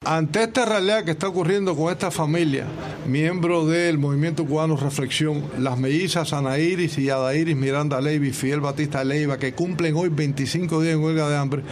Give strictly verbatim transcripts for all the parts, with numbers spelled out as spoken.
ante esta realidad que está ocurriendo con esta familia, miembro del Movimiento Cubano Reflexión, las mellizas Ana Iris y Adairis Miranda Leiva y Fidel Batista Leiva, que cumplen hoy veinticinco días en huelga de hambre,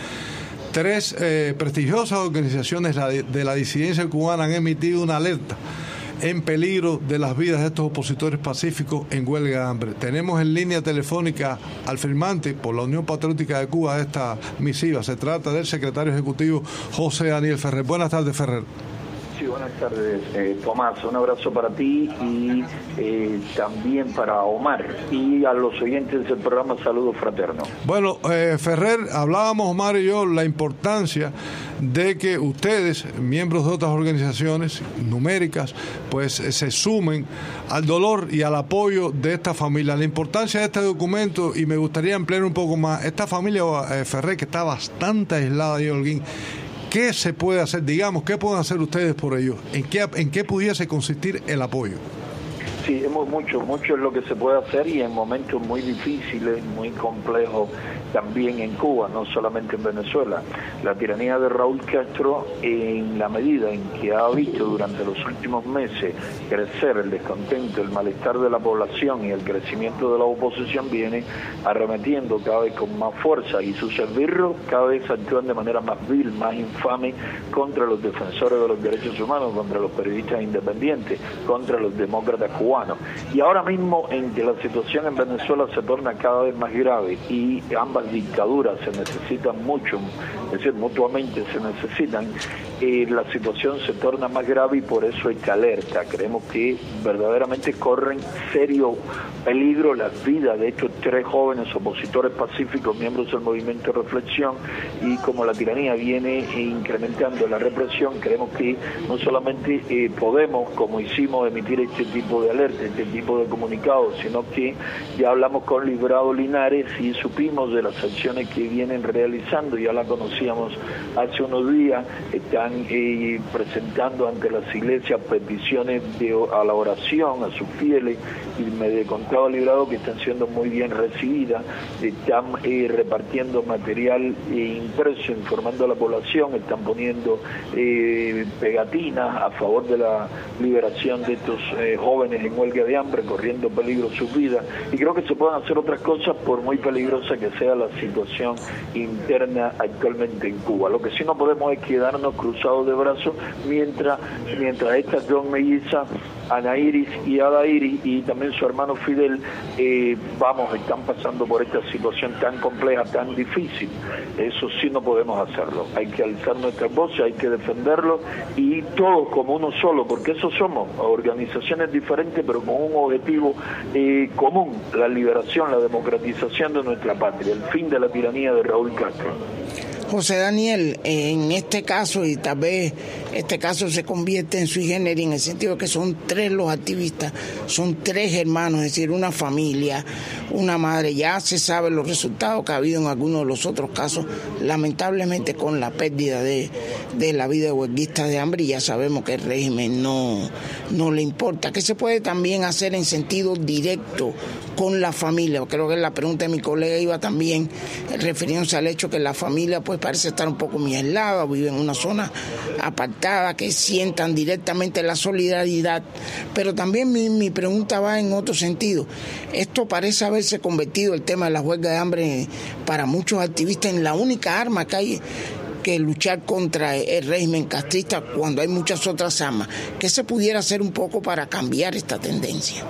tres eh, prestigiosas organizaciones de la disidencia cubana han emitido una alerta en peligro de las vidas de estos opositores pacíficos en huelga de hambre. Tenemos en línea telefónica al firmante por la Unión Patriótica de Cuba de esta misiva. Se trata del secretario ejecutivo José Daniel Ferrer. Buenas tardes, Ferrer. Sí, buenas tardes, eh, Tomás. Un abrazo para ti y eh, también para Omar y a los oyentes del programa Saludos Fraternos. Bueno, eh, Ferrer, hablábamos Omar y yo la importancia de que ustedes, miembros de otras organizaciones numéricas, pues se sumen al dolor y al apoyo de esta familia. La importancia de este documento, y me gustaría ampliar un poco más, esta familia eh, Ferrer, que está bastante aislada de Holguín, ¿qué se puede hacer? Digamos, ¿qué pueden hacer ustedes por ellos? ¿En qué, en qué pudiese consistir el apoyo? Sí, hemos mucho, mucho es lo que se puede hacer y en momentos muy difíciles, muy complejos también en Cuba, no solamente en Venezuela. La tiranía de Raúl Castro, en la medida en que ha visto durante los últimos meses crecer el descontento, el malestar de la población y el crecimiento de la oposición, viene arremetiendo cada vez con más fuerza y sus esbirros cada vez actúan de manera más vil, más infame contra los defensores de los derechos humanos, contra los periodistas independientes, contra los demócratas cubanos. Y ahora mismo en que la situación en Venezuela se torna cada vez más grave y ambas dictaduras se necesitan mucho, es decir, mutuamente se necesitan, eh, la situación se torna más grave y por eso esta alerta. Creemos que verdaderamente corren serio peligro las vidas de estos tres jóvenes opositores pacíficos, miembros del Movimiento de Reflexión, y como la tiranía viene incrementando la represión, creemos que no solamente eh, podemos, como hicimos, emitir este tipo de alerta, este tipo de comunicados, sino que ya hablamos con Librado Linares y supimos de las acciones que vienen realizando, ya la conocíamos hace unos días. Están eh, presentando ante las iglesias peticiones de, a la oración, a sus fieles, y me contaba Librado que están siendo muy bien recibidas, están eh, repartiendo material eh, impreso, informando a la población, están poniendo eh, pegatinas a favor de la liberación de estos eh, jóvenes en huelga de hambre, corriendo peligro sus vidas, y creo que se pueden hacer otras cosas por muy peligrosa que sea la situación interna actualmente en Cuba. Lo que sí no podemos es quedarnos cruzados de brazos mientras mientras estas dos mellizas, Ana Iris y Adairis, y también su hermano Fidel, eh, vamos, están pasando por esta situación tan compleja, tan difícil. Eso sí no podemos hacerlo. Hay que alzar nuestras voces, hay que defenderlo, y todos como uno solo, porque eso somos, organizaciones diferentes, pero con un objetivo eh, común: la liberación, la democratización de nuestra patria, el fin de la tiranía de Raúl Castro. José Daniel, en este caso, y tal vez este caso se convierte en sui generis en el sentido de que son tres los activistas, son tres hermanos, es decir, una familia, una madre. Ya se saben los resultados que ha habido en algunos de los otros casos, lamentablemente con la pérdida de, de la vida de huelguistas de hambre, y ya sabemos que el régimen no, no le importa. ¿Qué se puede también hacer en sentido directo con la familia? Creo que la pregunta de mi colega iba también refiriéndose al hecho que la familia pues parece estar un poco muy aislada, vive en una zona apartada, que sientan directamente la solidaridad. Pero también mi, mi pregunta va en otro sentido. Esto parece haberse convertido, el tema de la huelga de hambre, para muchos activistas en la única arma que hay que luchar contra el régimen castrista, cuando hay muchas otras armas. ¿Qué se pudiera hacer un poco para cambiar esta tendencia?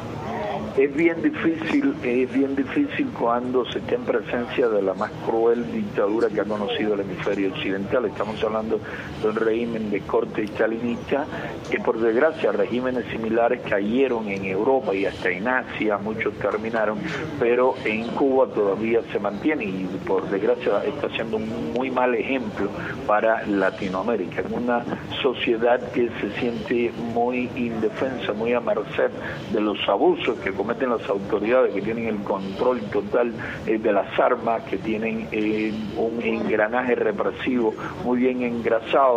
Es bien difícil, es bien difícil cuando se está en presencia de la más cruel dictadura que ha conocido el hemisferio occidental. Estamos hablando de un régimen de corte stalinista, que por desgracia regímenes similares cayeron en Europa y hasta en Asia, muchos terminaron, pero en Cuba todavía se mantiene y por desgracia está siendo un muy mal ejemplo para Latinoamérica, en una sociedad que se siente muy indefensa, muy a merced de los abusos que cometen las autoridades, que tienen el control total eh, de las armas, que tienen eh, un engranaje represivo muy bien engrasado,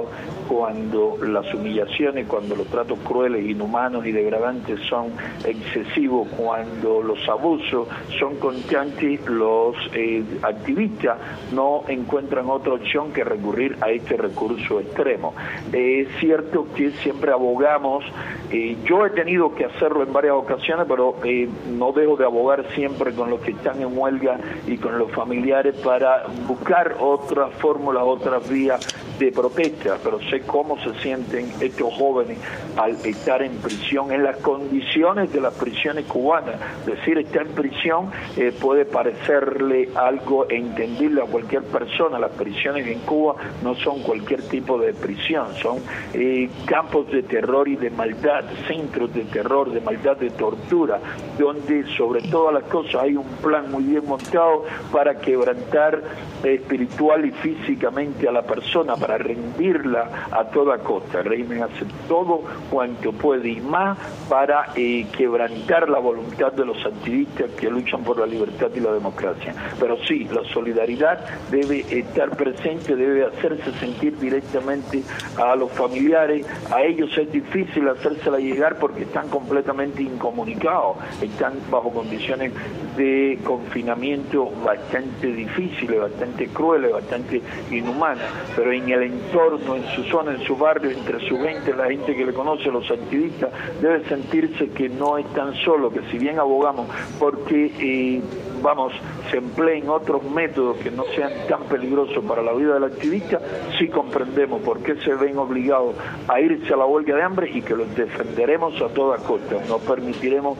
cuando las humillaciones, cuando los tratos crueles, inhumanos y degradantes son excesivos, cuando los abusos son constantes, los eh, activistas no encuentran otra opción que recurrir a este recurso extremo. Eh, es cierto que siempre abogamos, eh, yo he tenido que hacerlo en varias ocasiones, pero eh, no dejo de abogar siempre con los que están en huelga y con los familiares para buscar otras fórmulas, otras vías de protesta, pero sé cómo se sienten estos jóvenes al estar en prisión, en las condiciones de las prisiones cubanas. Decir estar en prisión eh, puede parecerle algo entendible a cualquier persona. Las prisiones en Cuba no son cualquier tipo de prisión, son eh, campos de terror y de maldad, centros de terror, de maldad, de tortura, donde sobre todas las cosas hay un plan muy bien montado para quebrantar eh, espiritual y físicamente a la persona, para rendirla a toda costa. El régimen hace todo cuanto puede y más para eh, quebrantar la voluntad de los activistas que luchan por la libertad y la democracia. Pero sí, la solidaridad debe estar presente, debe hacerse sentir directamente a los familiares. A ellos es difícil hacérsela llegar porque están completamente incomunicados, están bajo condiciones de confinamiento bastante difíciles, bastante crueles, bastante inhumanas, pero en el entorno, en su zona, en su barrio, entre su gente, la gente que le conoce, los activistas, debe sentirse que no están solos, que si bien abogamos porque eh, vamos, se empleen otros métodos que no sean tan peligrosos para la vida del activista, sí comprendemos por qué se ven obligados a irse a la huelga de hambre y que los defenderemos a toda costa. No permitiremos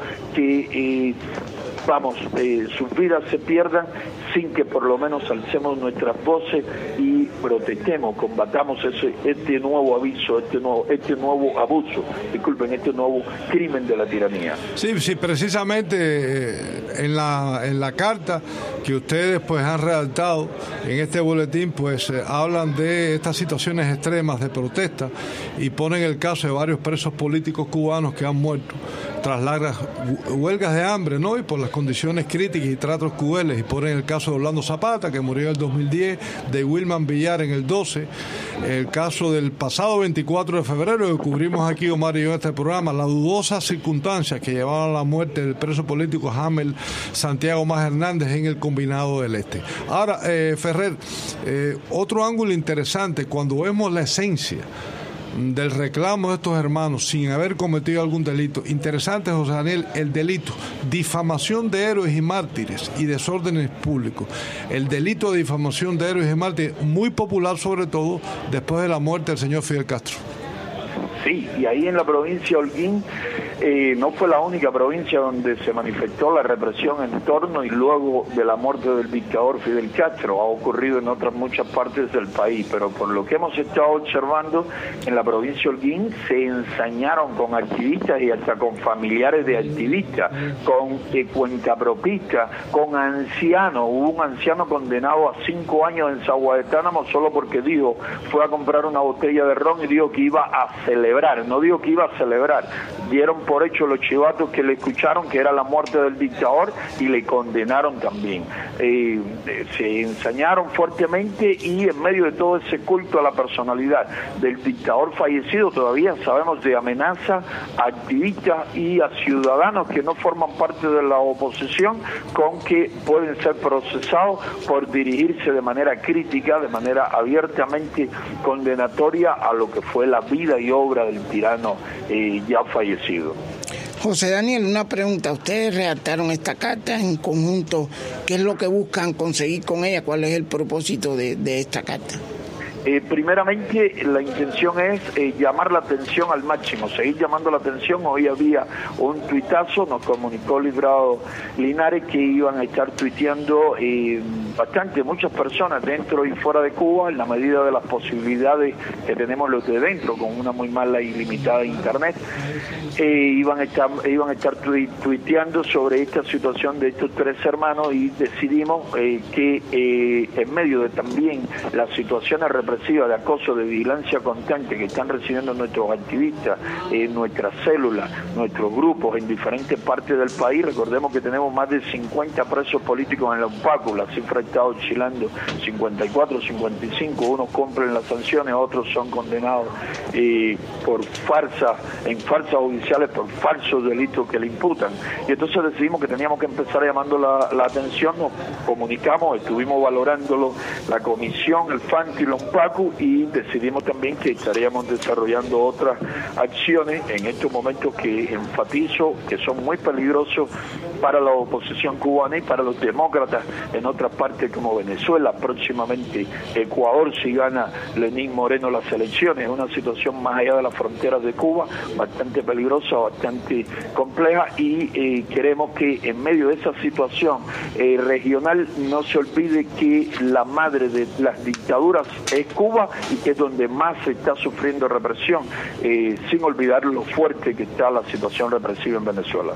que eh, vamos, eh, sus vidas se pierdan sin que por lo menos alcemos nuestras voces y protestemos, combatamos ese, este nuevo aviso, este nuevo, este nuevo abuso, disculpen, este nuevo crimen de la tiranía. Sí, sí, precisamente en la en la carta que ustedes pues han redactado en este boletín, pues eh, hablan de estas situaciones extremas de protesta y ponen el caso de varios presos políticos cubanos que han muerto tras largas huelgas de hambre, ¿no? Y por las condiciones críticas y tratos crueles, y ponen el caso de Orlando Zapata, que murió en el dos mil diez, de Wilman Villar en el doce, el caso del pasado veinticuatro de febrero, que cubrimos aquí Omar y yo en este programa, las dudosas circunstancias que llevaron a la muerte del preso político Hamel Santiago Más Hernández en el Combinado del Este. Ahora, eh, Ferrer, eh, otro ángulo interesante, cuando vemos la esencia del reclamo de estos hermanos sin haber cometido algún delito. Interesante, José Daniel, el delito, difamación de héroes y mártires y desórdenes públicos. El delito de difamación de héroes y mártires, muy popular sobre todo después de la muerte del señor Fidel Castro. Sí, y ahí en la provincia de Holguín eh, no fue la única provincia donde se manifestó la represión en torno y luego de la muerte del dictador Fidel Castro. Ha ocurrido en otras muchas partes del país, pero por lo que hemos estado observando, en la provincia de Holguín se ensañaron con activistas y hasta con familiares de activistas, con eh, cuentapropistas, con ancianos. Hubo un anciano condenado a cinco años en Zaguadetánamo solo porque dijo, fue a comprar una botella de ron y dijo que iba a celebrar, no dijo que iba a celebrar. Dieron por hecho los chivatos que le escucharon que era la muerte del dictador y le condenaron también. Eh, se ensañaron fuertemente y en medio de todo ese culto a la personalidad del dictador fallecido todavía sabemos de amenazas a activistas y a ciudadanos que no forman parte de la oposición con que pueden ser procesados por dirigirse de manera crítica, de manera abiertamente condenatoria a lo que fue la vida y obra del tirano eh, ya fallecido. José Daniel, una pregunta. Ustedes redactaron esta carta en conjunto. ¿Qué es lo que buscan conseguir con ella? ¿Cuál es el propósito de, de esta carta? Eh, primeramente, la intención es eh, llamar la atención al máximo, seguir llamando la atención. Hoy había un tuitazo, nos comunicó Librado Linares que iban a estar tuiteando eh, bastante, muchas personas dentro y fuera de Cuba, en la medida de las posibilidades que tenemos los de dentro, con una muy mala y limitada internet, eh, iban a estar, iban a estar tuiteando sobre esta situación de estos tres hermanos y decidimos eh, que eh, en medio de también las situaciones representativas represiva, de acoso, de vigilancia constante que están recibiendo nuestros activistas, eh, nuestras células, nuestros grupos en diferentes partes del país. Recordemos que tenemos más de cincuenta presos políticos en la UNPACU, la cifra está oscilando cincuenta y cuatro, cincuenta y cinco, unos cumplen las sanciones, otros son condenados eh, por falsas, en falsas judiciales por falsos delitos que le imputan. Y entonces decidimos que teníamos que empezar llamando la, la atención, nos comunicamos, estuvimos valorándolo la comisión, el FANTI y la UNPACU, y decidimos también que estaríamos desarrollando otras acciones en estos momentos que enfatizo que son muy peligrosos para la oposición cubana y para los demócratas en otras partes como Venezuela, próximamente Ecuador si gana Lenín Moreno las elecciones. Es una situación más allá de las fronteras de Cuba, bastante peligrosa, bastante compleja, y eh, queremos que en medio de esa situación eh, regional no se olvide que la madre de las dictaduras es Cuba y que es donde más se está sufriendo represión, eh, sin olvidar lo fuerte que está la situación represiva en Venezuela.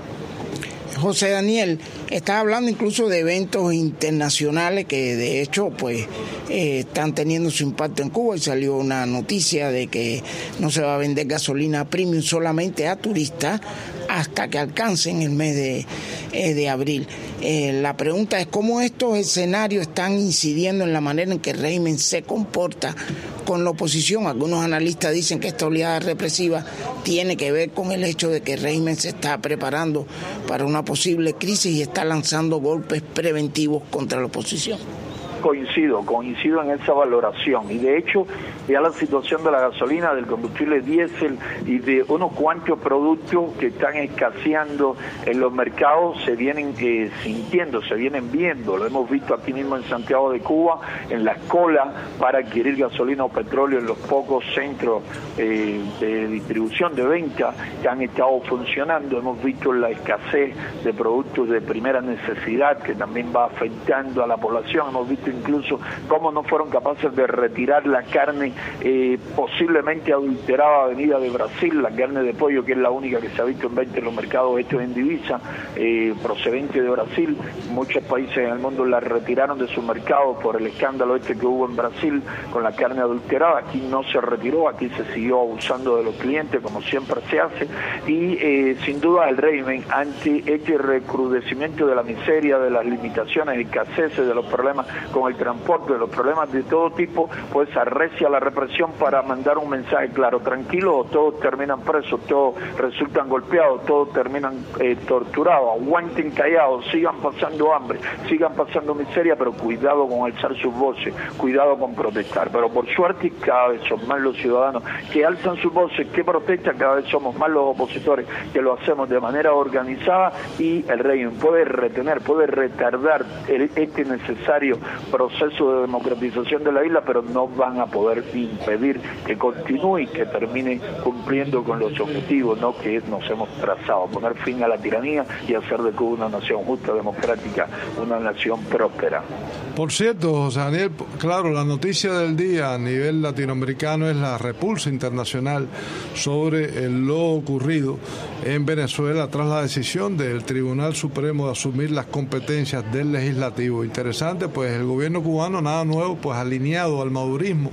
José Daniel, está hablando incluso de eventos internacionales que de hecho pues eh, están teniendo su impacto en Cuba, y salió una noticia de que no se va a vender gasolina premium solamente a turistas hasta que alcancen el mes de, eh, de abril. Eh, la pregunta es cómo estos escenarios están incidiendo en la manera en que el régimen se comporta con la oposición. Algunos analistas dicen que esta oleada represiva tiene que ver con el hecho de que el régimen se está preparando para una posible crisis y está lanzando golpes preventivos contra la oposición. Coincido, coincido en esa valoración, y de hecho ya la situación de la gasolina, del combustible diésel y de unos cuantos productos que están escaseando en los mercados se vienen eh, sintiendo, se vienen viendo. Lo hemos visto aquí mismo en Santiago de Cuba, en las colas para adquirir gasolina o petróleo en los pocos centros eh, de distribución, de venta que han estado funcionando. Hemos visto la escasez de productos de primera necesidad que también va afectando a la población. Hemos visto incluso cómo no fueron capaces de retirar la carne eh, posiblemente adulterada venida de Brasil, la carne de pollo, que es la única que se ha visto en venta en los mercados estos en divisa, eh, procedente de Brasil. Muchos países en el mundo la retiraron de sus mercados por el escándalo este que hubo en Brasil con la carne adulterada. Aquí no se retiró, aquí se siguió abusando de los clientes como siempre se hace, y eh, sin duda el régimen, ante este recrudecimiento de la miseria, de las limitaciones, escaseces, de los problemas con el transporte, de los problemas de todo tipo, pues arrecia la represión para mandar un mensaje claro: tranquilo, todos terminan presos, todos resultan golpeados, todos terminan eh, torturados, aguanten callados, sigan pasando hambre, sigan pasando miseria, pero cuidado con alzar sus voces, cuidado con protestar. Pero por suerte cada vez son más los ciudadanos que alzan sus voces, que protestan, cada vez somos más los opositores que lo hacemos de manera organizada, y el régimen puede retener, puede retardar el, este necesario proceso de democratización de la isla, pero no van a poder impedir que continúe y que termine cumpliendo con los objetivos, ¿no?, que nos hemos trazado: poner fin a la tiranía y hacer de Cuba una nación justa, democrática, una nación próspera. Por cierto, José Daniel, claro, la noticia del día a nivel latinoamericano es la repulsa internacional sobre lo ocurrido en Venezuela tras la decisión del Tribunal Supremo de asumir las competencias del legislativo. Interesante, pues el gobierno cubano, nada nuevo, pues alineado al madurismo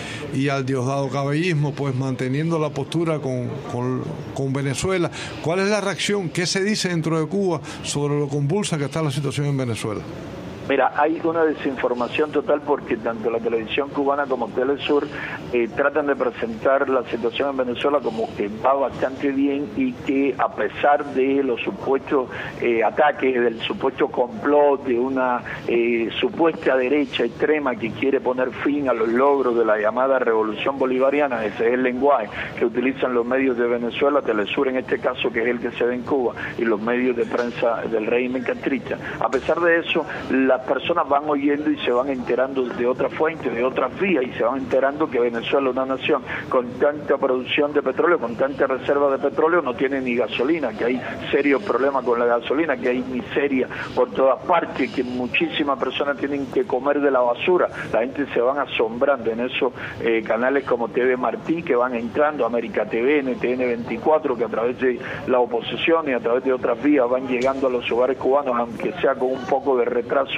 y al Diosdado Cabellismo, pues manteniendo la postura con, con, con Venezuela. ¿Cuál es la reacción? ¿Qué se dice dentro de Cuba sobre lo convulsa que está la situación en Venezuela? Mira, hay una desinformación total porque tanto la televisión cubana como Telesur eh, tratan de presentar la situación en Venezuela como que va bastante bien y que a pesar de los supuestos eh, ataques, del supuesto complot de una eh, supuesta derecha extrema que quiere poner fin a los logros de la llamada revolución bolivariana, ese es el lenguaje que utilizan los medios de Venezuela, Telesur en este caso, que es el que se ve en Cuba, y los medios de prensa del régimen castrista. A pesar de eso, las personas van oyendo y se van enterando de otras fuentes, de otras vías, y se van enterando que Venezuela, una nación con tanta producción de petróleo, con tanta reserva de petróleo, no tiene ni gasolina, que hay serios problemas con la gasolina, que hay miseria por todas partes, que muchísimas personas tienen que comer de la basura. La gente se van asombrando en esos eh, canales como T V Martí, que van entrando, América T V, N T N veinticuatro, que a través de la oposición y a través de otras vías van llegando a los hogares cubanos, aunque sea con un poco de retraso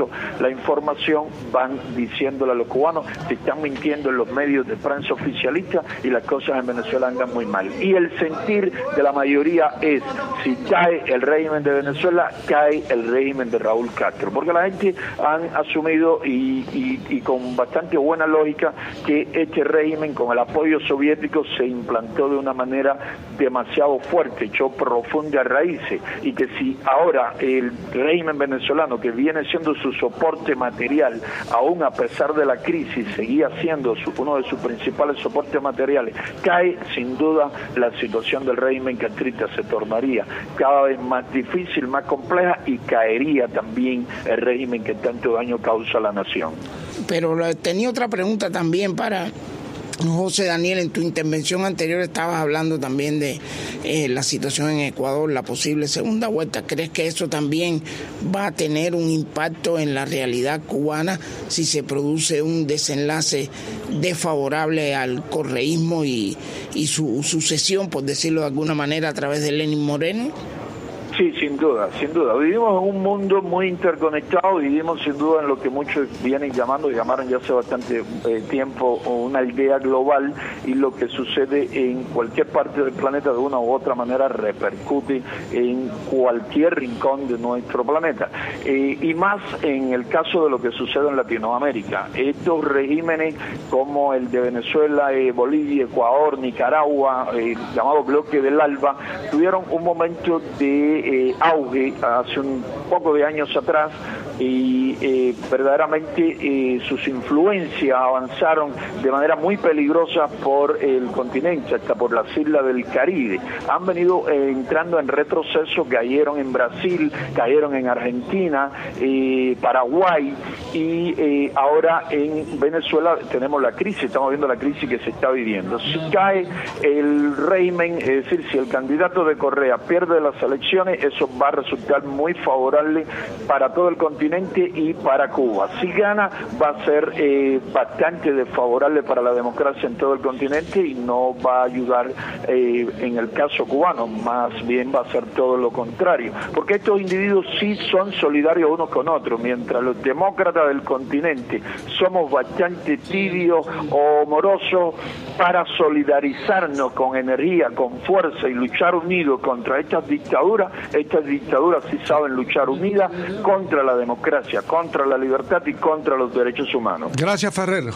acceso a la información, van diciéndole a los cubanos que están mintiendo en los medios de prensa oficialistas y las cosas en Venezuela andan muy mal. Y el sentir de la mayoría es, si cae el régimen de Venezuela, cae el régimen de Raúl Castro, porque la gente han asumido y, y, y con bastante buena lógica que este régimen con el apoyo soviético se implantó de una manera demasiado fuerte, echó profundas raíces, y que si ahora el régimen venezolano, que viene siendo su soporte material, aún a pesar de la crisis, seguía siendo su, uno de sus principales soportes materiales, cae, sin duda la situación del régimen castrista se tornaría cada vez más difícil, más compleja, y caería también el régimen que tanto daño causa a la nación. Pero tenía otra pregunta también para José Daniel. En tu intervención anterior estabas hablando también de eh, la situación en Ecuador, la posible segunda vuelta. ¿Crees que eso también va a tener un impacto en la realidad cubana si se produce un desenlace desfavorable al correísmo y, y su sucesión, por decirlo de alguna manera, a través de Lenín Moreno? Sí, sin duda, sin duda. Vivimos en un mundo muy interconectado, vivimos sin duda en lo que muchos vienen llamando, llamaron ya hace bastante eh, tiempo, una aldea global, y lo que sucede en cualquier parte del planeta de una u otra manera repercute en cualquier rincón de nuestro planeta. Eh, y más en el caso de lo que sucede en Latinoamérica. Estos regímenes como el de Venezuela, eh, Bolivia, Ecuador, Nicaragua, eh, llamado bloque del ALBA, tuvieron un momento de Eh, auge hace un poco de años atrás, y eh, verdaderamente eh, sus influencias avanzaron de manera muy peligrosa por el continente, hasta por las islas del Caribe. Han venido eh, entrando en retroceso, cayeron en Brasil, cayeron en Argentina, eh, Paraguay, y eh, ahora en Venezuela tenemos la crisis, estamos viendo la crisis que se está viviendo. Si cae el régimen, es decir, si el candidato de Correa pierde las elecciones, eso va a resultar muy favorable para todo el continente y para Cuba. Si gana, va a ser eh, bastante desfavorable para la democracia en todo el continente y no va a ayudar eh, en el caso cubano, más bien va a ser todo lo contrario, porque estos individuos sí son solidarios unos con otros, mientras los demócratas del continente somos bastante tibios o morosos para solidarizarnos con energía, con fuerza y luchar unidos contra estas dictaduras. Estas dictaduras sí saben luchar unidas contra la democracia, contra la libertad y contra los derechos humanos. Gracias, Ferrer.